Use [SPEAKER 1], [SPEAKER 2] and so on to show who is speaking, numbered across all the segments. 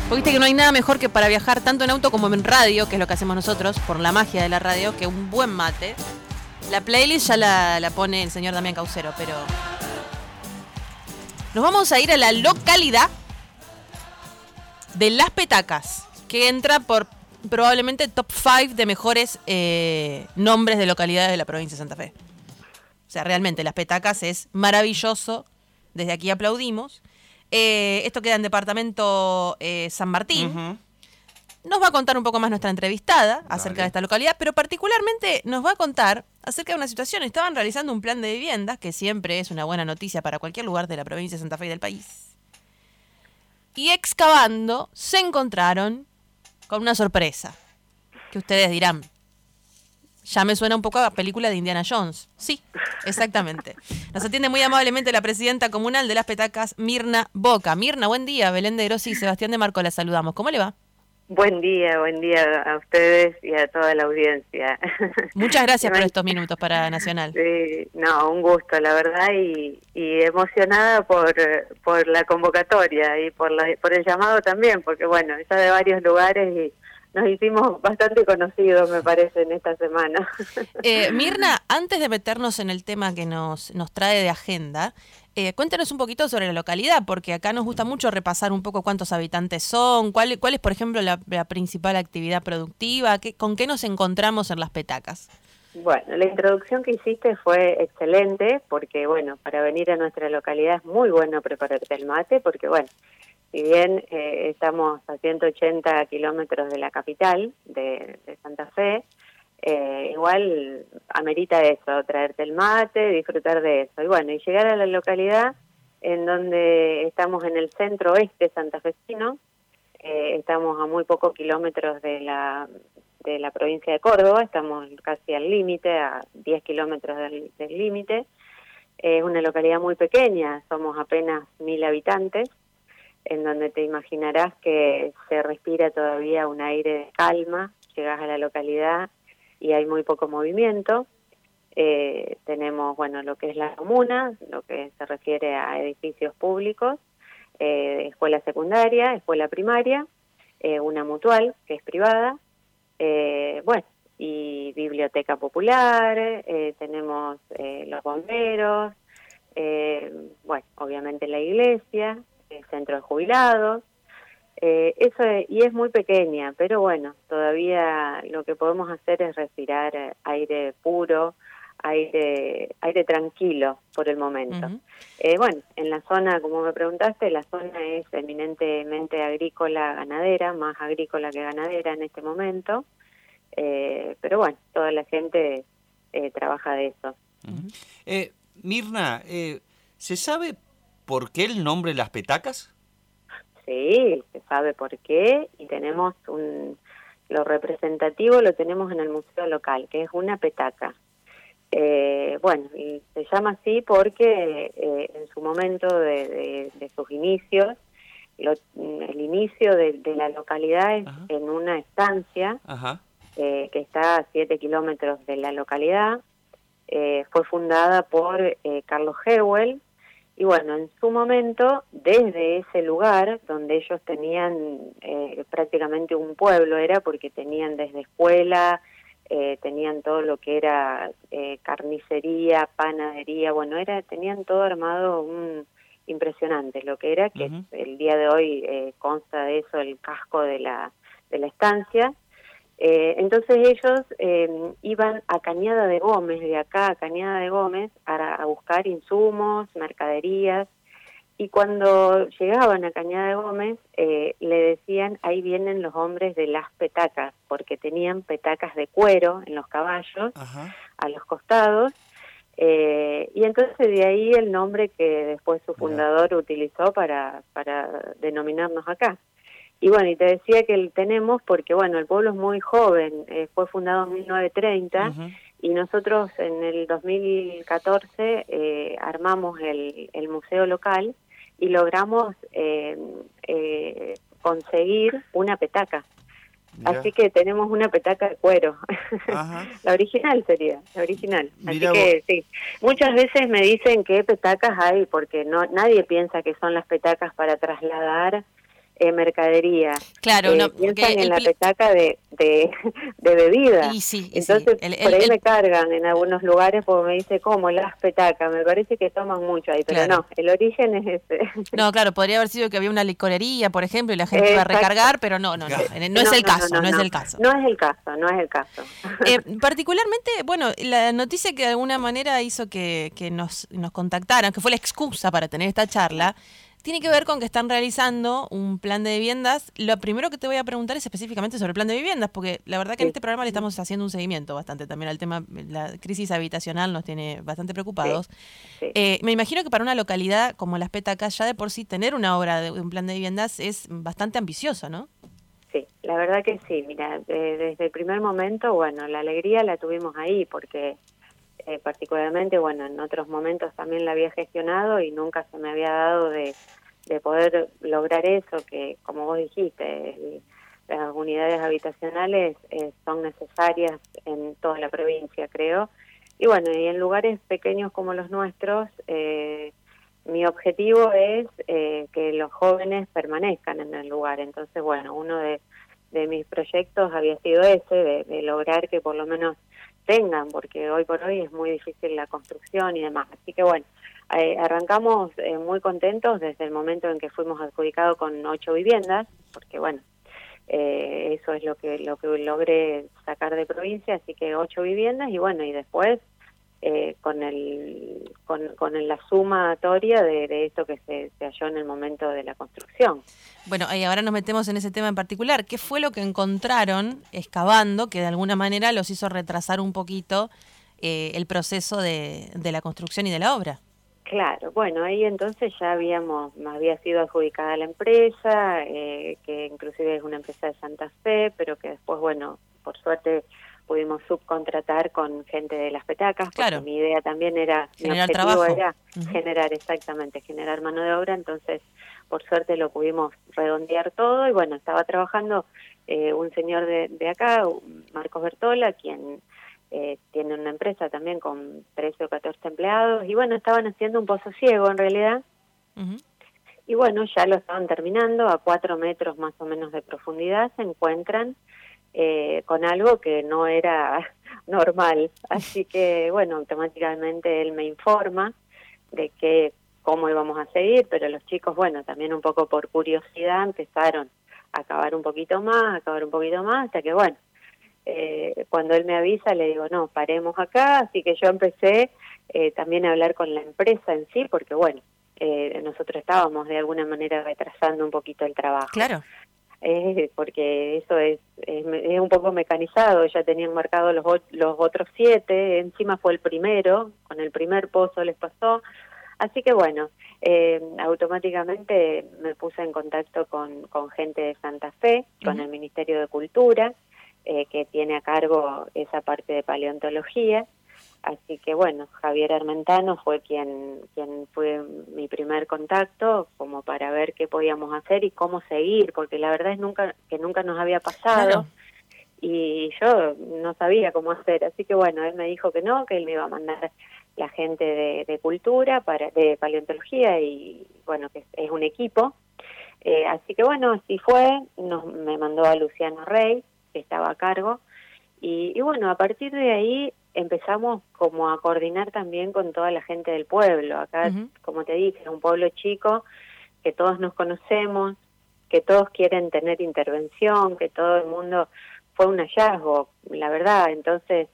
[SPEAKER 1] Porque viste que no hay nada mejor que para viajar tanto en auto como en radio, que es lo que hacemos nosotros, por la magia de la radio, que un buen mate. La playlist ya la pone el señor Damián Caucero, pero... Nos vamos a ir a la localidad de Las Petacas, que entra por probablemente top 5 de mejores nombres de localidades de la provincia de Santa Fe. O sea, realmente Las Petacas es maravilloso. Desde aquí aplaudimos. Esto queda en departamento San Martín. Uh-huh. Nos va a contar un poco más nuestra entrevistada acerca de esta localidad, pero particularmente nos va a contar acerca de una situación. Estaban realizando un plan de viviendas, que siempre es una buena noticia para cualquier lugar de la provincia de Santa Fe y del país. Y excavando, se encontraron con una sorpresa, que ustedes dirán, ya me suena un poco a película de Indiana Jones. Sí, exactamente. Nos atiende muy amablemente la presidenta comunal de Las Petacas, Mirna Boca. Mirna, buen día. Belén de Grossi y Sebastián de Marco la saludamos. ¿Cómo le va?
[SPEAKER 2] Buen día a ustedes y a toda la audiencia.
[SPEAKER 1] Muchas gracias por estos minutos para Nacional.
[SPEAKER 2] Sí, no, un gusto, la verdad, y emocionada por la convocatoria y por el llamado también, porque bueno, ya de varios lugares y nos hicimos bastante conocidos, me parece, en esta semana.
[SPEAKER 1] Mirna, antes de meternos en el tema que nos trae de agenda, cuéntanos un poquito sobre la localidad, porque acá nos gusta mucho repasar un poco cuántos habitantes son, cuál es, por ejemplo, la principal actividad productiva, con qué nos encontramos en Las Petacas.
[SPEAKER 2] Bueno, la introducción que hiciste fue excelente, porque bueno, para venir a nuestra localidad es muy bueno prepararte el mate, porque bueno, si bien estamos a 180 kilómetros de la capital de Santa Fe, igual amerita eso, traerte el mate, disfrutar de eso. Y bueno, y llegar a la localidad en donde estamos en el centro oeste santafesino, estamos a muy pocos kilómetros de la provincia de Córdoba, estamos casi al límite, a 10 kilómetros del límite. Es una localidad muy pequeña, somos apenas 1000 habitantes, en donde te imaginarás que se respira todavía un aire de calma. Llegas a la localidad y hay muy poco movimiento. Tenemos, bueno, lo que es la comuna, lo que se refiere a edificios públicos, escuela secundaria, escuela primaria, una mutual que es privada, bueno, y biblioteca popular, tenemos los bomberos, bueno, obviamente la iglesia, el centro de jubilados, y es muy pequeña, pero bueno, todavía lo que podemos hacer es respirar aire puro, aire tranquilo por el momento. Uh-huh. Bueno, en la zona, como me preguntaste, la zona es eminentemente agrícola, ganadera, más agrícola que ganadera en este momento, pero bueno, toda la gente trabaja de eso.
[SPEAKER 3] Uh-huh. Mirna, ¿se sabe por qué el nombre Las Petacas?
[SPEAKER 2] Sí, se sabe por qué, y tenemos lo representativo lo tenemos en el museo local, que es una petaca. Bueno, y se llama así porque en su momento de sus inicios, el inicio de la localidad es en una estancia que está a 7 kilómetros de la localidad. Fue fundada por Carlos Heuel. Y bueno, en su momento, desde ese lugar, donde ellos tenían prácticamente un pueblo, era porque tenían desde escuela, tenían todo lo que era carnicería, panadería, bueno, tenían todo armado impresionante, lo que era, que el día de hoy consta de eso el casco de la estancia. Entonces ellos iban a Cañada de Gómez, de acá a Cañada de Gómez, a buscar insumos, mercaderías, y cuando llegaban a Cañada de Gómez le decían, ahí vienen los hombres de Las Petacas, porque tenían petacas de cuero en los caballos, a los costados, y entonces de ahí el nombre que después su fundador utilizó para denominarnos acá. Y bueno, y te decía que tenemos porque, bueno, el pueblo es muy joven, fue fundado en 1930, y nosotros en el 2014 armamos el museo local y logramos conseguir una petaca. Mirá. Así que tenemos una petaca de cuero. La original sería, la original. Mirá. Así que sí, muchas veces me dicen qué petacas hay, porque nadie piensa que son las petacas para trasladar mercadería.
[SPEAKER 1] Claro, no,
[SPEAKER 2] Piensan
[SPEAKER 1] porque
[SPEAKER 2] en la petaca de bebida.
[SPEAKER 1] sí,
[SPEAKER 2] Entonces,
[SPEAKER 1] sí.
[SPEAKER 2] por ahí me cargan en algunos lugares porque me dice, ¿cómo? Las petacas. Me parece que toman mucho ahí, pero
[SPEAKER 1] claro.
[SPEAKER 2] no, el origen es ese.
[SPEAKER 1] No, claro, podría haber sido que había una licorería, por ejemplo, y la gente iba a
[SPEAKER 2] Exacto.
[SPEAKER 1] recargar, pero no es el caso, no es el caso.
[SPEAKER 2] No es el caso, no es el caso.
[SPEAKER 1] Particularmente, bueno, la noticia que de alguna manera hizo que nos contactaran, que fue la excusa para tener esta charla, tiene que ver con que están realizando un plan de viviendas. Lo primero que te voy a preguntar es específicamente sobre el plan de viviendas, porque la verdad que en este programa le estamos haciendo un seguimiento bastante también al tema. La crisis habitacional nos tiene bastante preocupados.
[SPEAKER 2] Sí.
[SPEAKER 1] Me imagino que para una localidad como Las Petacas, ya de por sí tener una obra de un plan de viviendas es bastante ambicioso, ¿no?
[SPEAKER 2] Sí, la verdad que sí. Mira, desde el primer momento, bueno, la alegría la tuvimos ahí, porque particularmente, bueno, en otros momentos también la había gestionado y nunca se me había dado de poder lograr eso, que como vos dijiste, las unidades habitacionales son necesarias en toda la provincia, creo. Y bueno, y en lugares pequeños como los nuestros, mi objetivo es que los jóvenes permanezcan en el lugar. Entonces, bueno, uno de mis proyectos había sido ese, de lograr que por lo menos tengan, porque hoy por hoy es muy difícil la construcción y demás. Así que bueno, arrancamos muy contentos desde el momento en que fuimos adjudicados con 8 viviendas, porque bueno, eso es lo que logré sacar de provincia, así que 8 viviendas y bueno, y después con la sumatoria de esto que se halló en el momento de la construcción.
[SPEAKER 1] Bueno, y ahora nos metemos en ese tema en particular. ¿Qué fue lo que encontraron excavando que de alguna manera los hizo retrasar un poquito el proceso de la construcción y de la obra?
[SPEAKER 2] Claro, bueno, ahí entonces ya había sido adjudicada la empresa, que inclusive es una empresa de Santa Fe, pero que después, bueno, por suerte pudimos subcontratar con gente de Las Petacas,
[SPEAKER 1] claro.
[SPEAKER 2] Porque mi idea también era,
[SPEAKER 1] generar
[SPEAKER 2] mi objetivo
[SPEAKER 1] trabajo.
[SPEAKER 2] era generar mano de obra, entonces por suerte lo pudimos redondear todo y bueno, estaba trabajando un señor de acá, Marcos Bertola, quien tiene una empresa también con 13 o 14 empleados y bueno, estaban haciendo un pozo ciego en realidad. Y bueno, ya lo estaban terminando, a 4 metros más o menos de profundidad se encuentran con algo que no era normal. Así que, bueno, automáticamente él me informa de cómo íbamos a seguir, pero los chicos, bueno, también un poco por curiosidad empezaron a cavar un poquito más, hasta que, bueno, cuando él me avisa le digo, no, paremos acá, así que yo empecé también a hablar con la empresa en sí, porque, bueno, nosotros estábamos de alguna manera retrasando un poquito el trabajo.
[SPEAKER 1] Claro.
[SPEAKER 2] Porque eso es un poco mecanizado, ya tenían marcados los otros 7, encima fue el primero, con el primer pozo les pasó, así que bueno, automáticamente me puse en contacto con gente de Santa Fe, con el Ministerio de Cultura, que tiene a cargo esa parte de paleontología. Así que bueno, Javier Armentano fue quien fue mi primer contacto como para ver qué podíamos hacer y cómo seguir, porque la verdad es que nunca nos había pasado.
[SPEAKER 1] Claro.
[SPEAKER 2] Y yo no sabía cómo hacer, así que bueno, él me dijo que no, que él me iba a mandar la gente de cultura, de paleontología y bueno, que es un equipo. Así que bueno, así fue, me mandó a Luciano Rey, que estaba a cargo, y bueno, a partir de ahí empezamos como a coordinar también con toda la gente del pueblo. Acá, como te dije, es un pueblo chico, que todos nos conocemos, que todos quieren tener intervención, que todo el mundo fue un hallazgo, la verdad. Entonces,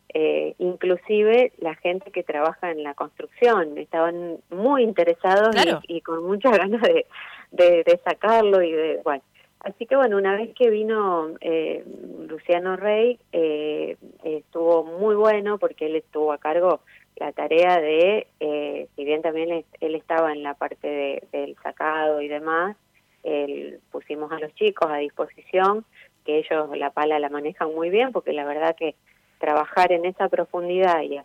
[SPEAKER 2] inclusive la gente que trabaja en la construcción estaban muy interesados. Claro. y con muchas ganas de sacarlo y de, bueno. Así que bueno, una vez que vino Luciano Rey, estuvo muy bueno porque él estuvo a cargo la tarea de, si bien también él estaba en la parte del sacado y demás, pusimos a los chicos a disposición, que ellos la pala la manejan muy bien, porque la verdad que trabajar en esa profundidad y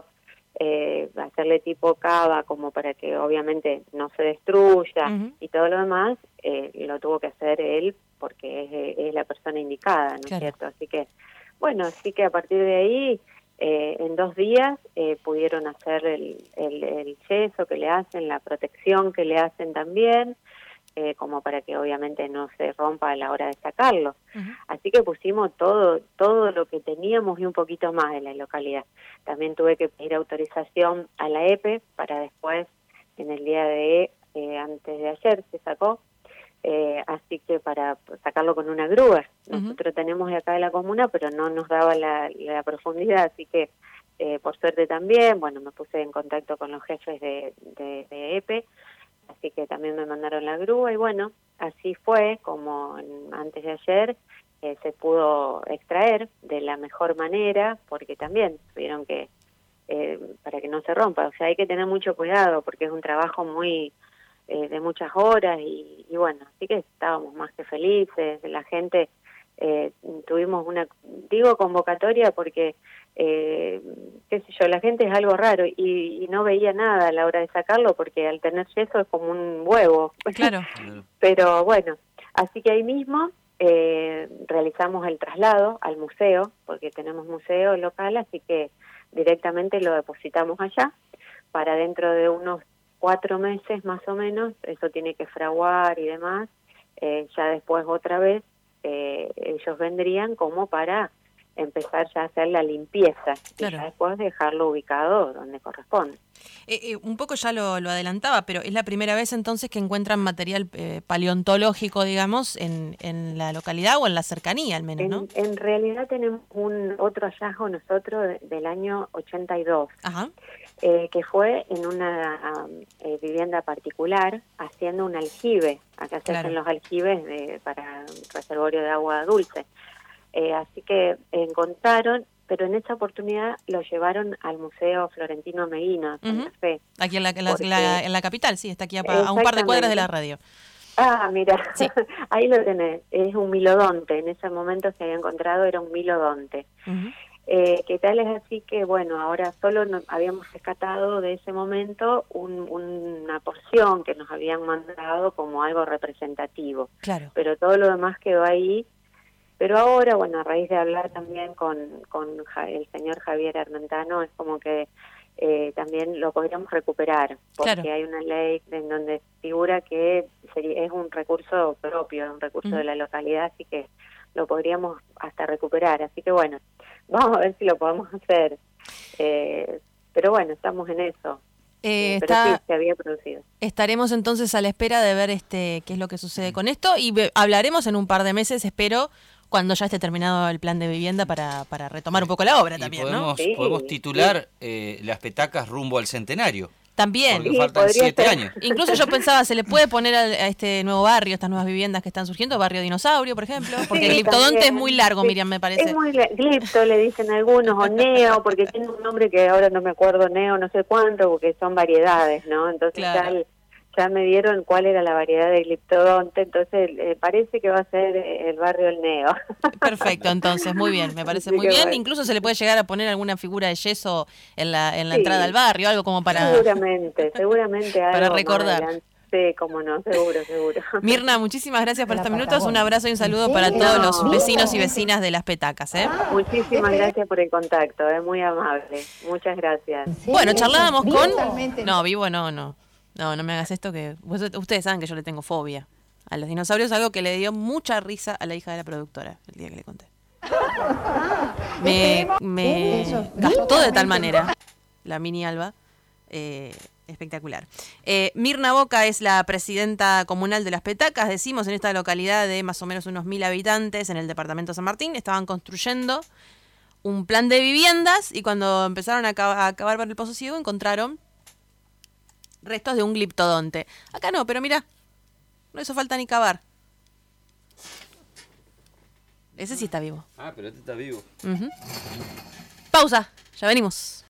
[SPEAKER 2] hacerle tipo cava como para que obviamente no se destruya y todo lo demás, lo tuvo que hacer él porque es la persona indicada, ¿no es cierto? Así que, bueno, así que a partir de ahí, en 2 días pudieron hacer el yeso que le hacen, la protección que le hacen también, como para que obviamente no se rompa a la hora de sacarlo.
[SPEAKER 1] Ujú.
[SPEAKER 2] Así que pusimos todo lo que teníamos y un poquito más en la localidad. También tuve que pedir autorización a la EPE para después, en el día de antes de ayer se sacó, así que para sacarlo con una grúa. Nosotros tenemos de acá de la comuna, pero no nos daba la profundidad, así que por suerte también, bueno, me puse en contacto con los jefes de EPE, así que también me mandaron la grúa y bueno, así fue como antes de ayer se pudo extraer de la mejor manera, porque también tuvieron que, para que no se rompa, o sea, hay que tener mucho cuidado porque es un trabajo muy de muchas horas y bueno, así que estábamos más que felices, la gente, tuvimos una, digo convocatoria porque, qué sé yo, la gente es algo raro y no veía nada a la hora de sacarlo porque al tener yeso es como un huevo.
[SPEAKER 1] Claro.
[SPEAKER 2] Pero bueno, así que ahí mismo realizamos el traslado al museo, porque tenemos museo local, así que directamente lo depositamos allá para dentro de unos 4 meses más o menos, eso tiene que fraguar y demás, ya después otra vez ellos vendrían como para empezar ya a hacer la limpieza
[SPEAKER 1] Claro.
[SPEAKER 2] y ya después dejarlo ubicado donde corresponde.
[SPEAKER 1] Un poco ya lo adelantaba, pero es la primera vez entonces que encuentran material paleontológico, digamos, en la localidad o en la cercanía al menos, ¿no?
[SPEAKER 2] En realidad tenemos otro hallazgo nosotros del año 82.
[SPEAKER 1] Ajá.
[SPEAKER 2] Que fue en una vivienda particular haciendo un aljibe. Acá se hacen los aljibes para reservorio de agua dulce. Así que encontraron, pero en esa oportunidad lo llevaron al Museo Florentino Meguino, Santa Fe.
[SPEAKER 1] Aquí en la capital, sí, está aquí a un par de cuadras de la radio.
[SPEAKER 2] Ah, mira,
[SPEAKER 1] sí.
[SPEAKER 2] Ahí lo tenés, es un milodonte, en ese momento se había encontrado, era un milodonte. Que tal es así que, bueno, ahora solo habíamos rescatado de ese momento una porción que nos habían mandado como algo representativo.
[SPEAKER 1] Claro.
[SPEAKER 2] Pero todo lo demás quedó ahí. Pero ahora, bueno, a raíz de hablar también con el señor Javier Armentano, es como que también lo podríamos recuperar, porque hay una ley en donde figura que es un recurso propio, un recurso de la localidad, así que lo podríamos hasta recuperar. Así que bueno, vamos a ver si lo podemos hacer. Pero bueno, estamos en eso. Pero sí, se había producido.
[SPEAKER 1] Estaremos entonces a la espera de ver qué es lo que sucede con esto y hablaremos en un par de meses, espero, cuando ya esté terminado el plan de vivienda para retomar un poco la obra también,
[SPEAKER 3] podemos,
[SPEAKER 1] ¿no?
[SPEAKER 3] Sí, podemos titular Las Petacas rumbo al centenario.
[SPEAKER 1] También.
[SPEAKER 3] Porque faltan 7 años.
[SPEAKER 1] Incluso yo pensaba, se le puede poner a este nuevo barrio, estas nuevas viviendas que están surgiendo, Barrio Dinosaurio, por ejemplo, porque el gliptodonte es muy largo, Miriam, me parece.
[SPEAKER 2] Es muy glipto, le dicen algunos, o neo, porque tiene un nombre que ahora no me acuerdo, neo, no sé cuánto, porque son variedades, ¿no? Entonces ya me dieron cuál era la variedad de gliptodonte, entonces parece que va a ser el barrio El Neo.
[SPEAKER 1] Perfecto, entonces, muy bien, me parece muy bien. Bueno. Incluso se le puede llegar a poner alguna figura de yeso en la entrada al barrio, algo como para...
[SPEAKER 2] Seguramente algo
[SPEAKER 1] para recordar.
[SPEAKER 2] Sí, cómo no, seguro.
[SPEAKER 1] Mirna, muchísimas gracias por estos minutos, un abrazo y un saludo para todos los vecinos y vecinas de Las Petacas.
[SPEAKER 2] Muchísimas gracias por el contacto, es muy amable, muchas gracias.
[SPEAKER 1] Bueno, charlábamos con... No, vivo no. No me hagas esto que... Ustedes saben que yo le tengo fobia a los dinosaurios, algo que le dio mucha risa a la hija de la productora el día que le conté. Me gastó de tal manera la mini Alba. Espectacular. Mirna Boca es la presidenta comunal de Las Petacas, decimos, en esta localidad de más o menos unos 1000 habitantes en el departamento de San Martín. Estaban construyendo un plan de viviendas y cuando empezaron a cavar por el Pozo Ciego encontraron restos de un gliptodonte. Acá no, pero mira, no hizo falta ni cavar. Ese sí está vivo.
[SPEAKER 3] Ah, pero este está vivo.
[SPEAKER 1] Pausa, ya venimos.